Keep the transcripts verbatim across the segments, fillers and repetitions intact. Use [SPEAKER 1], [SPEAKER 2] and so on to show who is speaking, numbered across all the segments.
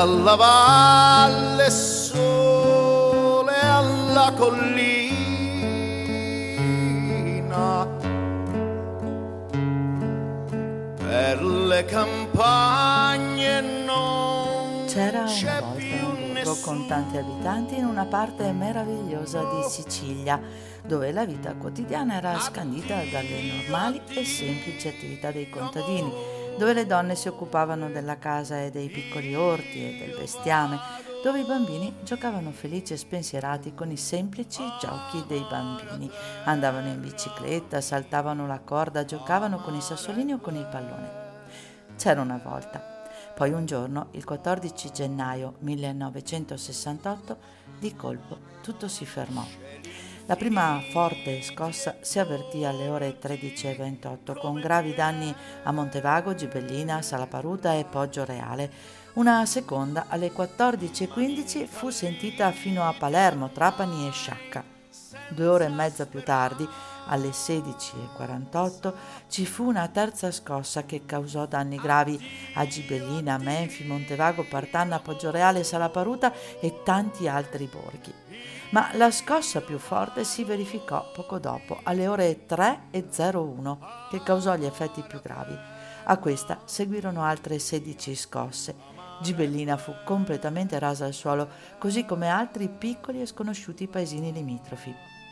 [SPEAKER 1] alla valle, sole alla collina, per le campagne non
[SPEAKER 2] C'era una
[SPEAKER 1] c'è
[SPEAKER 2] volta
[SPEAKER 1] più
[SPEAKER 2] un borgo
[SPEAKER 1] nessuno.
[SPEAKER 2] con tanti abitanti in una parte meravigliosa di Sicilia, dove la vita quotidiana era scandita dalle normali e semplici attività dei contadini, dove le donne si occupavano della casa e dei piccoli orti e del bestiame, dove i bambini giocavano felici e spensierati con i semplici giochi dei bambini. Andavano in bicicletta, saltavano la corda, giocavano con i sassolini o con il pallone. C'era una volta. Poi un giorno, il quattordici gennaio millenovecentosessantotto, di colpo tutto si fermò. La prima forte scossa si avvertì alle ore tredici e ventotto, con gravi danni a Montevago, Gibellina, Salaparuta e Poggioreale. Una seconda alle quattordici e quindici fu sentita fino a Palermo, Trapani e Sciacca. Due ore e mezza più tardi, alle sedici e quarantotto, ci fu una terza scossa che causò danni gravi a Gibellina, Menfi, Montevago, Partanna, Poggioreale, Salaparuta e tanti altri borghi. Ma la scossa più forte si verificò poco dopo, alle ore tre e zero uno, che causò gli effetti più gravi. A questa seguirono altre sedici scosse. Gibellina fu completamente rasa al suolo, così come altri piccoli e sconosciuti paesini limitrofi.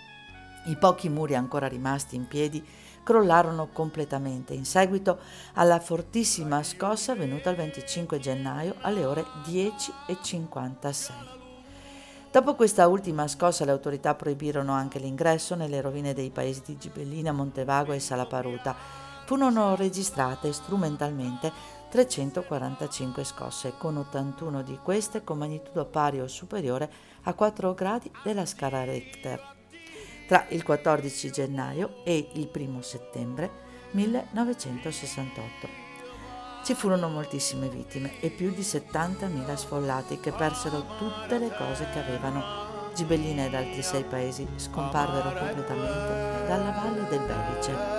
[SPEAKER 2] I pochi muri ancora rimasti in piedi crollarono completamente in seguito alla fortissima scossa avvenuta il venticinque gennaio alle ore dieci e cinquantasei. Dopo questa ultima scossa le autorità proibirono anche l'ingresso nelle rovine dei paesi di Gibellina, Montevago e Salaparuta. Furono registrate strumentalmente trecentoquarantacinque scosse, con ottantuno di queste con magnitudo pari o superiore a quattro gradi della scala Richter, tra il quattordici gennaio e il primo settembre millenovecentosessantotto. Ci furono moltissime vittime e più di settantamila sfollati che persero tutte le cose che avevano. Gibellina ed altri sei paesi scomparvero completamente dalla valle del Belice.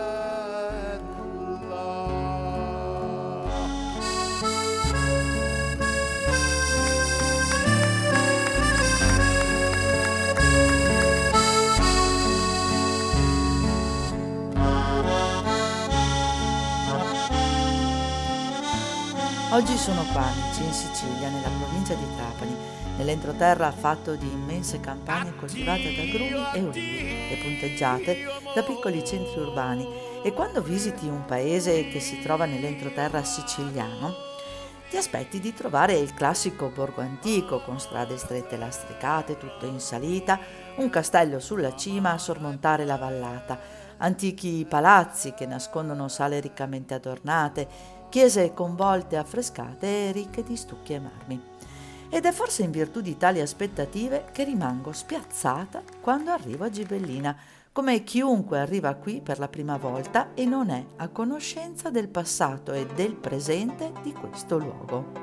[SPEAKER 2] Oggi sono qua, amici, in Sicilia, nella provincia di Trapani, nell'entroterra fatto di immense campagne coltivate da agrumi e olivi e punteggiate da piccoli centri urbani. E quando visiti un paese che si trova nell'entroterra siciliano, ti aspetti di trovare il classico borgo antico con strade strette lastricate, tutto in salita, un castello sulla cima a sormontare la vallata, antichi palazzi che nascondono sale riccamente adornate, chiese con volte affrescate e ricche di stucchi e marmi. Ed è forse in virtù di tali aspettative che rimango spiazzata quando arrivo a Gibellina, come chiunque arriva qui per la prima volta e non è a conoscenza del passato e del presente di questo luogo.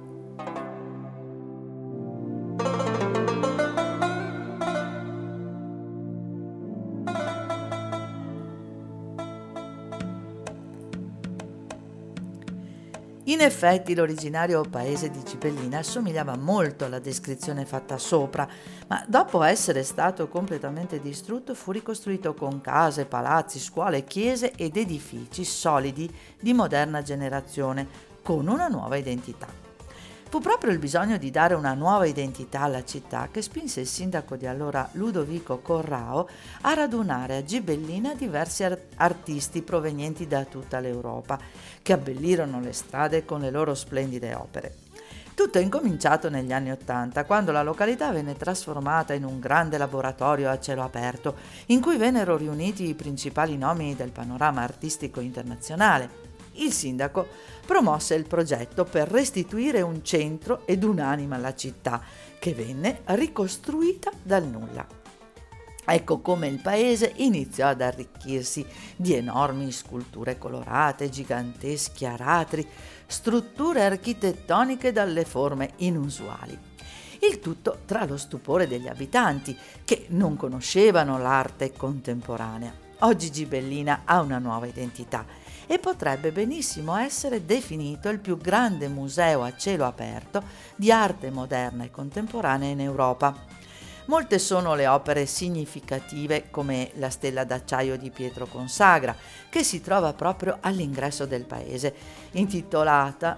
[SPEAKER 2] In effetti l'originario paese di Gibellina assomigliava molto alla descrizione fatta sopra, ma dopo essere stato completamente distrutto fu ricostruito con case, palazzi, scuole, chiese ed edifici solidi di moderna generazione, con una nuova identità. Fu proprio il bisogno di dare una nuova identità alla città che spinse il sindaco di allora Ludovico Corrao a radunare a Gibellina diversi art- artisti provenienti da tutta l'Europa, che abbellirono le strade con le loro splendide opere. Tutto è incominciato negli anni Ottanta, quando la località venne trasformata in un grande laboratorio a cielo aperto, in cui vennero riuniti i principali nomi del panorama artistico internazionale. Il sindaco promosse il progetto per restituire un centro ed un'anima alla città, che venne ricostruita dal nulla. Ecco come il paese iniziò ad arricchirsi di enormi sculture colorate, giganteschi aratri, strutture architettoniche dalle forme inusuali. Il tutto tra lo stupore degli abitanti, che non conoscevano l'arte contemporanea. Oggi Gibellina ha una nuova identità e potrebbe benissimo essere definito il più grande museo a cielo aperto di arte moderna e contemporanea in Europa. Molte sono le opere significative come la stella d'acciaio di Pietro Consagra, che si trova proprio all'ingresso del paese, intitolata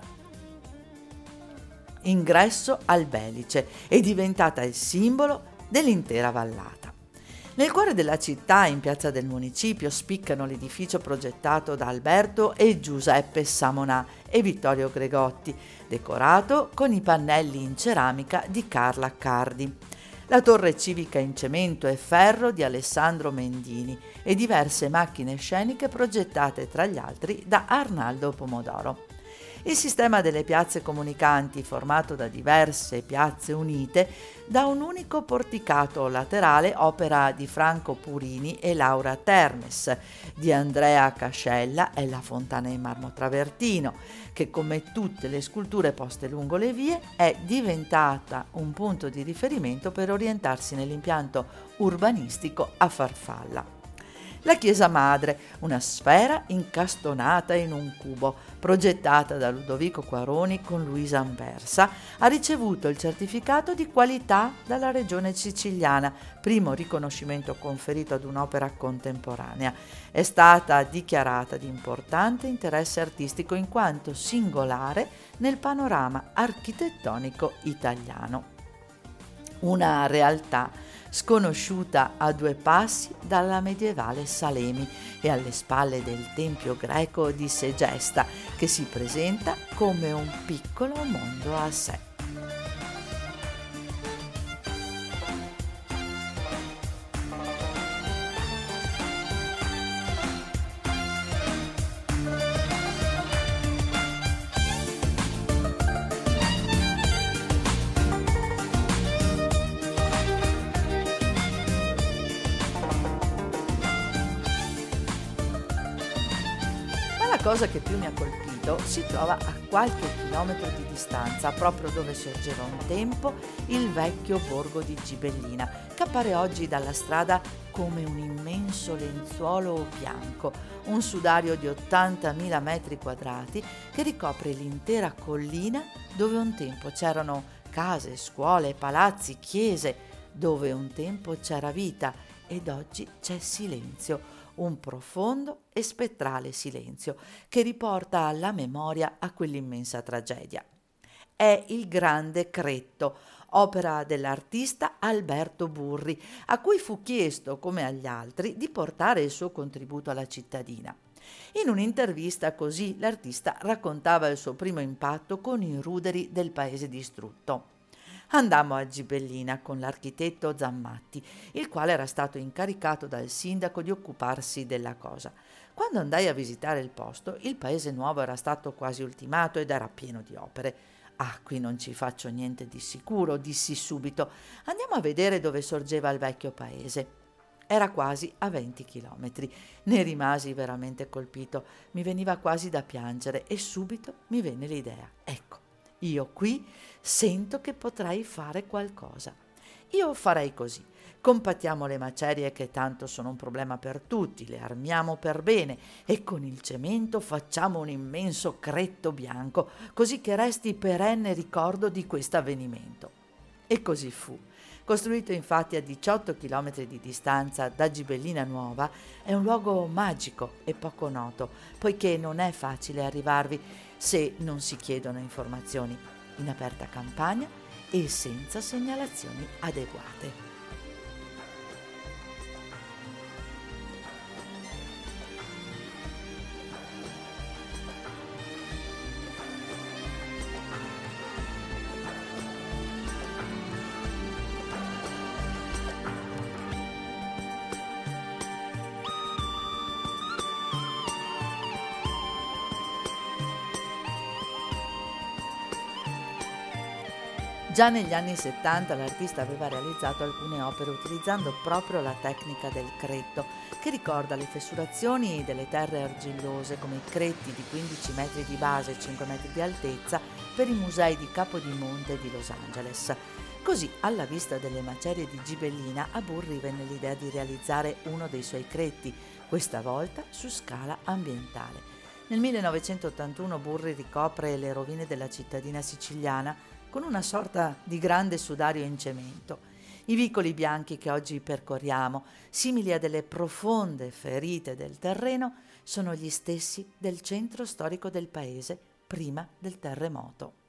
[SPEAKER 2] Ingresso al Belice, è diventata il simbolo dell'intera vallata. Nel cuore della città, in piazza del municipio, spiccano l'edificio progettato da Alberto e Giuseppe Samonà e Vittorio Gregotti, decorato con i pannelli in ceramica di Carla Accardi, la torre civica in cemento e ferro di Alessandro Mendini e diverse macchine sceniche progettate tra gli altri da Arnaldo Pomodoro. Il sistema delle piazze comunicanti, formato da diverse piazze unite da un unico porticato laterale, opera di Franco Purini e Laura Termes, di Andrea Cascella e la fontana in marmo travertino, che come tutte le sculture poste lungo le vie è diventata un punto di riferimento per orientarsi nell'impianto urbanistico a farfalla. La chiesa madre, una sfera incastonata in un cubo, progettata da Ludovico Quaroni con Luisa Anversa, ha ricevuto il certificato di qualità dalla regione siciliana, primo riconoscimento conferito ad un'opera contemporanea. È stata dichiarata di importante interesse artistico in quanto singolare nel panorama architettonico italiano. Una realtà sconosciuta a due passi dalla medievale Salemi e alle spalle del tempio greco di Segesta, che si presenta come un piccolo mondo a sé. La cosa che più mi ha colpito si trova a qualche chilometro di distanza, proprio dove sorgeva un tempo il vecchio borgo di Gibellina, che appare oggi dalla strada come un immenso lenzuolo bianco, un sudario di ottantamila metri quadrati che ricopre l'intera collina dove un tempo c'erano case, scuole, palazzi, chiese, dove un tempo c'era vita ed oggi c'è silenzio. Un profondo e spettrale silenzio che riporta alla memoria a quell'immensa tragedia. È il Grande Cretto, opera dell'artista Alberto Burri, a cui fu chiesto, come agli altri, di portare il suo contributo alla cittadina. In un'intervista così l'artista raccontava il suo primo impatto con i ruderi del paese distrutto. Andammo a Gibellina con l'architetto Zammatti, il quale era stato incaricato dal sindaco di occuparsi della cosa. Quando andai a visitare il posto, il paese nuovo era stato quasi ultimato ed era pieno di opere. «Ah, qui non ci faccio niente di sicuro», dissi subito. «Andiamo a vedere dove sorgeva il vecchio paese». Era quasi a venti chilometri. Ne rimasi veramente colpito. Mi veniva quasi da piangere e subito mi venne l'idea. Ecco, io qui sento che potrai fare qualcosa. Io farei così. Compattiamo le macerie che tanto sono un problema per tutti, le armiamo per bene e con il cemento facciamo un immenso cretto bianco, così che resti perenne ricordo di questo avvenimento. E così fu. Costruito infatti a diciotto chilometri di distanza da Gibellina Nuova, è un luogo magico e poco noto, poiché non è facile arrivarvi se non si chiedono informazioni, in aperta campagna e senza segnalazioni adeguate. Già negli anni settanta l'artista aveva realizzato alcune opere utilizzando proprio la tecnica del cretto, che ricorda le fessurazioni delle terre argillose come i cretti di quindici metri di base e cinque metri di altezza per i musei di Capodimonte e di Los Angeles. Così, alla vista delle macerie di Gibellina, a Burri venne l'idea di realizzare uno dei suoi cretti, questa volta su scala ambientale. Nel millenovecentottantuno Burri ricopre le rovine della cittadina siciliana con una sorta di grande sudario in cemento. I vicoli bianchi che oggi percorriamo, simili a delle profonde ferite del terreno, sono gli stessi del centro storico del paese prima del terremoto.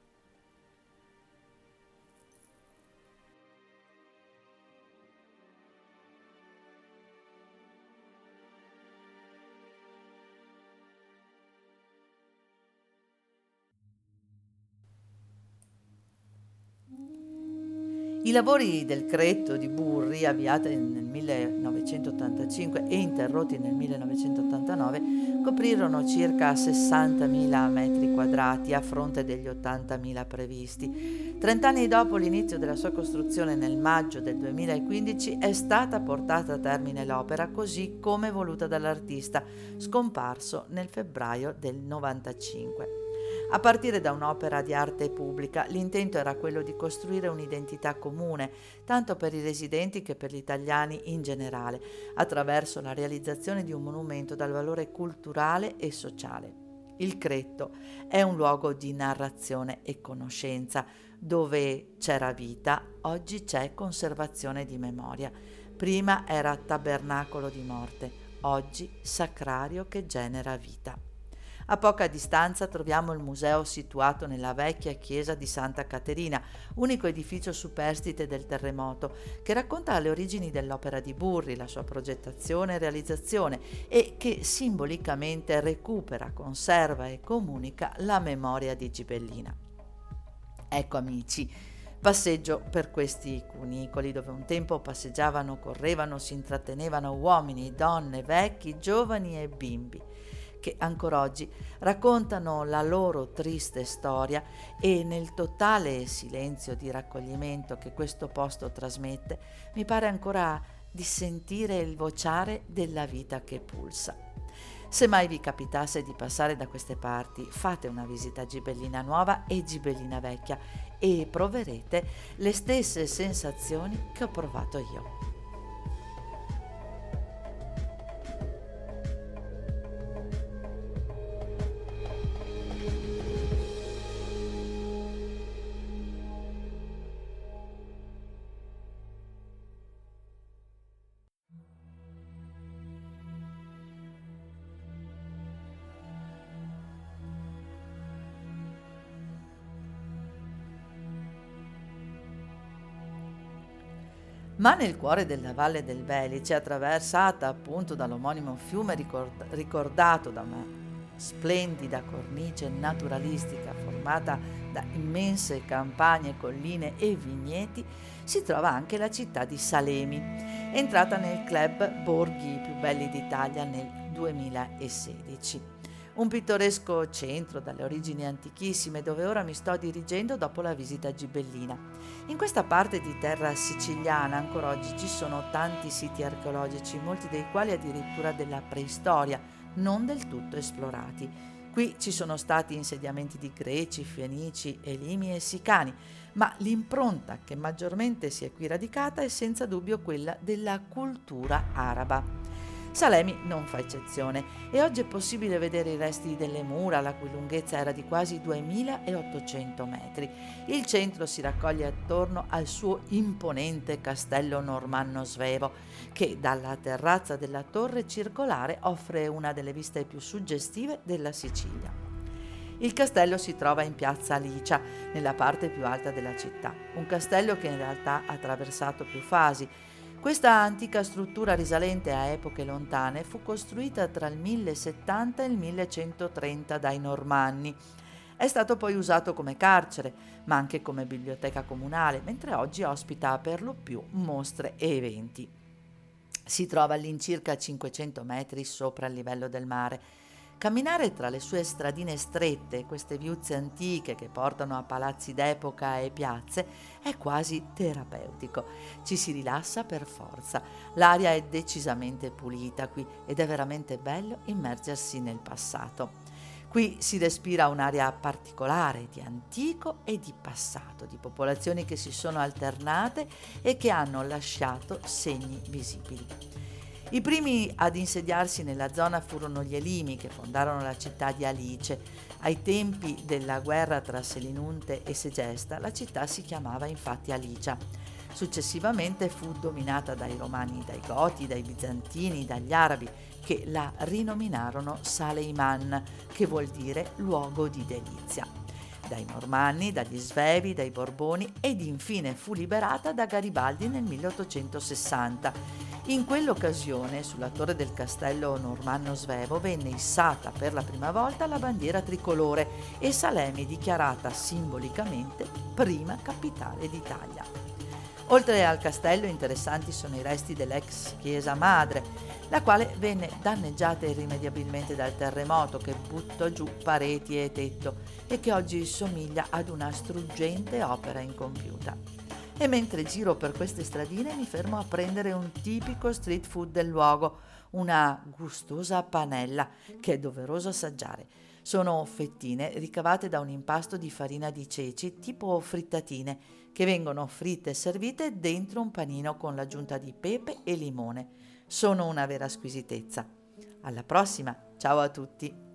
[SPEAKER 2] I lavori del Cretto di Burri, avviati nel millenovecentottantacinque e interrotti nel millenovecentottantanove, coprirono circa sessantamila metri quadrati a fronte degli ottantamila previsti. Trent'anni dopo l'inizio della sua costruzione, nel maggio del duemilaquindici, è stata portata a termine l'opera così come voluta dall'artista, scomparso nel febbraio del novantacinque. A partire da un'opera di arte pubblica, l'intento era quello di costruire un'identità comune, tanto per i residenti che per gli italiani in generale, attraverso la realizzazione di un monumento dal valore culturale e sociale. Il Cretto è un luogo di narrazione e conoscenza, dove c'era vita, oggi c'è conservazione di memoria. Prima era tabernacolo di morte, oggi sacrario che genera vita. A poca distanza troviamo il museo situato nella vecchia chiesa di Santa Caterina, unico edificio superstite del terremoto, che racconta le origini dell'opera di Burri, la sua progettazione e realizzazione e che simbolicamente recupera, conserva e comunica la memoria di Gibellina. Ecco amici, passeggio per questi cunicoli dove un tempo passeggiavano, correvano, si intrattenevano uomini, donne, vecchi, giovani e bimbi, che ancora oggi raccontano la loro triste storia e nel totale silenzio di raccoglimento che questo posto trasmette mi pare ancora di sentire il vociare della vita che pulsa. Se mai vi capitasse di passare da queste parti, fate una visita a Gibellina Nuova e Gibellina Vecchia e proverete le stesse sensazioni che ho provato io. Ma nel cuore della Valle del Belice, attraversata appunto dall'omonimo fiume ricord- ricordato da una splendida cornice naturalistica formata da immense campagne, colline e vigneti, si trova anche la città di Salemi, entrata nel club Borghi più belli d'Italia nel duemilasedici. Un pittoresco centro dalle origini antichissime dove ora mi sto dirigendo dopo la visita a Gibellina. In questa parte di terra siciliana ancora oggi ci sono tanti siti archeologici, molti dei quali addirittura della preistoria, non del tutto esplorati. Qui ci sono stati insediamenti di Greci, Fenici, Elimi e Sicani, ma l'impronta che maggiormente si è qui radicata è senza dubbio quella della cultura araba. Salemi non fa eccezione e oggi è possibile vedere i resti delle mura, la cui lunghezza era di quasi duemilaottocento metri. Il centro si raccoglie attorno al suo imponente castello normanno svevo, che dalla terrazza della torre circolare offre una delle viste più suggestive della Sicilia. Il castello si trova in piazza Alicia, nella parte più alta della città, un castello che in realtà ha attraversato più fasi. Questa antica struttura risalente a epoche lontane fu costruita tra il millesettanta e il millecentotrenta dai Normanni. È stato poi usato come carcere, ma anche come biblioteca comunale, mentre oggi ospita per lo più mostre e eventi. Si trova all'incirca cinquecento metri sopra il livello del mare. Camminare tra le sue stradine strette, queste viuzze antiche che portano a palazzi d'epoca e piazze, è quasi terapeutico. Ci si rilassa per forza. L'aria è decisamente pulita qui ed è veramente bello immergersi nel passato. Qui si respira un'aria particolare di antico e di passato, di popolazioni che si sono alternate e che hanno lasciato segni visibili. I primi ad insediarsi nella zona furono gli Elimi, che fondarono la città di Alice. Ai tempi della guerra tra Selinunte e Segesta la città si chiamava infatti Alicia. Successivamente fu dominata dai Romani, dai Goti, dai Bizantini, dagli Arabi, che la rinominarono Saleiman, che vuol dire luogo di delizia, dai Normanni, dagli Svevi, dai Borboni ed infine fu liberata da Garibaldi nel milleottocentosessanta. In quell'occasione, sulla torre del castello normanno svevo, venne issata per la prima volta la bandiera tricolore e Salemi dichiarata simbolicamente prima capitale d'Italia. Oltre al castello interessanti sono i resti dell'ex chiesa madre, la quale venne danneggiata irrimediabilmente dal terremoto che buttò giù pareti e tetto e che oggi somiglia ad una struggente opera incompiuta. E mentre giro per queste stradine mi fermo a prendere un tipico street food del luogo, una gustosa panella che è doveroso assaggiare. Sono fettine ricavate da un impasto di farina di ceci tipo frittatine che vengono fritte e servite dentro un panino con l'aggiunta di pepe e limone. Sono una vera squisitezza. Alla prossima, ciao a tutti!